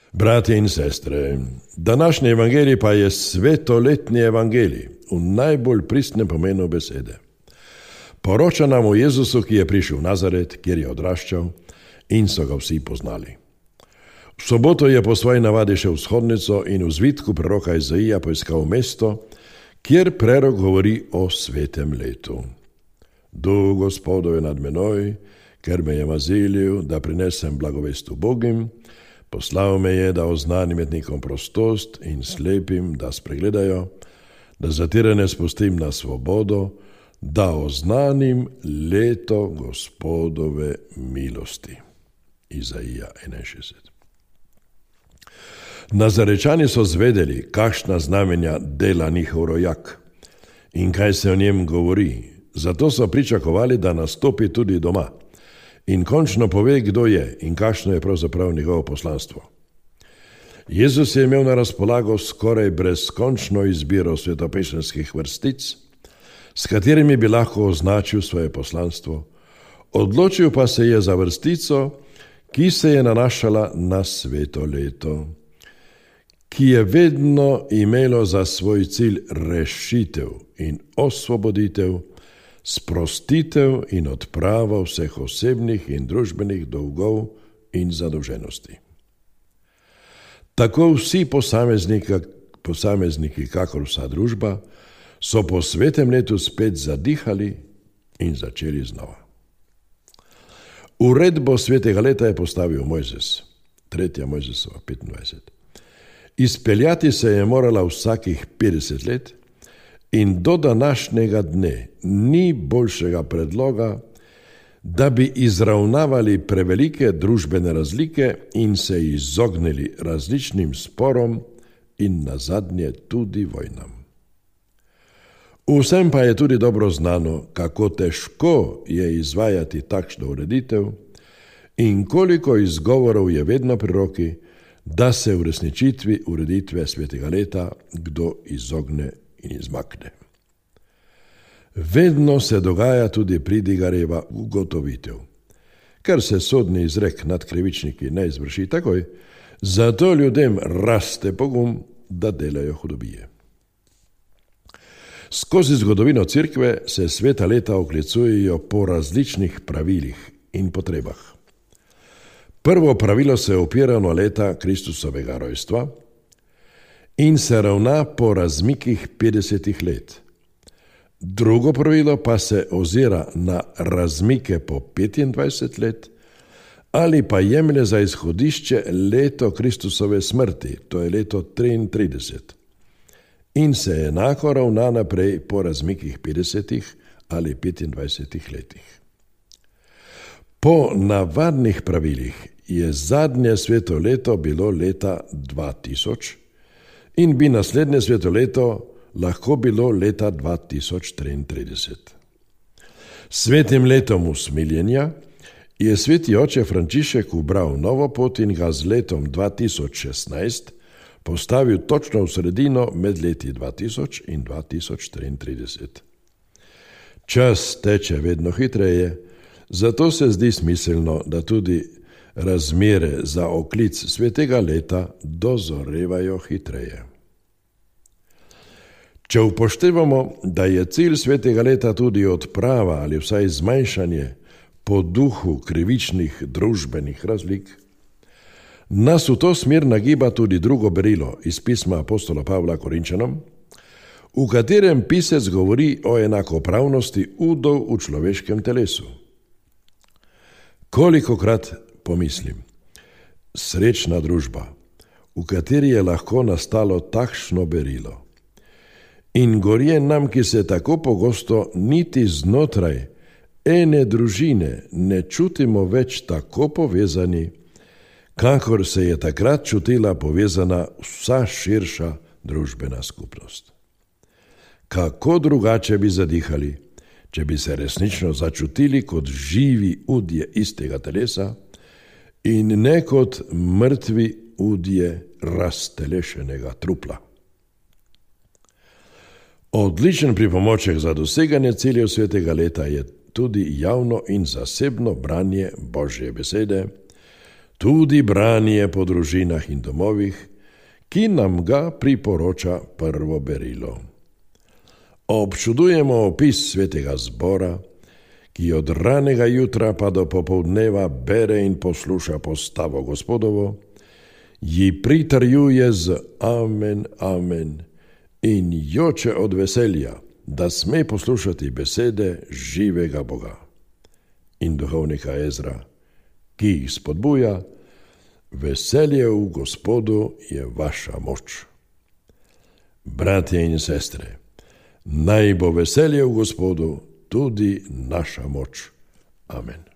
Bratje in sestre, današnji evangelij pa je svetoletni evangelij v najbolj pristnem pomenu besede. Poroča nam o Jezusu, ki je prišel v Nazaret, kjer je odraščal in so ga vsi poznali. V soboto je po svoji navadi šel v shodnico in v zvitku preroka Izaija poiskal mesto, kjer prerok govori o svetem letu. Duh Gospodov je nad menoj, ker me je mazilil, da prinesem blagovest ubogim, poslal me je, da oznanim etnikom prostost in slepim, da spregledajo, da zatirane spustim na svobodo, da oznanim leto Gospodove milosti. Izaija 61. Nazarečani so zvedeli, kakšna znamenja dela njihov rojak in kaj se o njem govori, zato so pričakovali, da nastopi tudi doma in končno pove, kdo je in kakšno je pravzaprav njegovo poslanstvo. Jezus je imel na razpolago skoraj brezkončno izbiro svetopisemskih vrstic, s katerimi bi lahko označil svoje poslanstvo. Odločil pa se je za vrstico, ki se je nanašala na sveto leto, ki je vedno imelo za svoj cilj rešitev in osvoboditev, sprostitev in odpravo vseh osebnih in družbenih dolgov in zadolženosti. Tako vsi posamezniki, kakor vsa družba, so po svetem letu spet zadihali in začeli znova. Uredbo svetega leta je postavil Mojzes, 3. Mojzesova 25. Izpeljati se je morala vsakih 50 let in do današnjega dne ni boljšega predloga, da bi izravnavali prevelike družbene razlike in se izognili različnim sporom in nazadnje tudi vojnam. Vsem pa je tudi dobro znano, kako težko je izvajati takšno ureditev in koliko izgovorov je vedno pri roki, da se v resničitvi ureditve svetega leta kdo izogne in izmakne. Vedno se dogaja tudi pridigarjeva ugotovitev. Ker se sodni izrek nad krivičniki ne izvrši takoj, zato ljudem raste pogum, da delajo hudobije. Skozi zgodovino Cerkve se sveta leta oklicujejo po različnih pravilih in potrebah. Prvo pravilo se opira na leta Kristusovega rojstva in se ravna po razmikih 50 let. Drugo pravilo pa se ozira na razmike po 25 let ali pa jemlje za izhodišče leto Kristusove smrti, to je leto 33, in se enako ravna naprej po razmikih 50 ali 25 letih. Po navadnih pravilih je zadnje sveto leto bilo leta 2000 in bi naslednje sveto leto lahko bilo leta 2033. Svetim letom usmiljenja je sveti oče Frančišek ubral novo pot in ga z letom 2016 postavil točno v sredino med leti 2000 in 2033. Čas teče vedno hitreje, zato se zdi smiselno, da tudi razmere za oklic svetega leta dozorevajo hitreje. Če upoštevamo, da je cilj svetega leta tudi odprava ali vsaj zmanjšanje po duhu krivičnih družbenih razlik, nas v to smer nagiba tudi drugo berilo iz pisma apostola Pavla Korinčanom, v katerem pisec govori o enakopravnosti udov v človeškem telesu. Kolikokrat pomislim, srečna družba, v kateri je lahko nastalo takšno berilo. In gorje nam, ki se tako pogosto niti znotraj ene družine ne čutimo več tako povezani, kakor se je takrat čutila povezana vsa širša družbena skupnost. Kako drugače bi zadihali, če bi se resnično začutili kot živi udje istega telesa in ne kot mrtvi udje raztelešenega trupla. Odličen pripomoček za doseganje ciljev svetega leta je tudi javno in zasebno branje Božje besede, tudi branje po družinah in domovih, ki nam ga priporoča prvo berilo. Občudujemo opis svetega zbora, ki od ranega jutra pa do popoldneva bere in posluša postavo Gospodovo, ji pritrjuje z amen, amen in joče od veselja, da sme poslušati besede živega Boga. In duhovnika Ezra, ki jih spodbuja: veselje v Gospodu je vaša moč. Bratje in sestre, naj bo veselje v Gospodu tudi naša moč. Amen.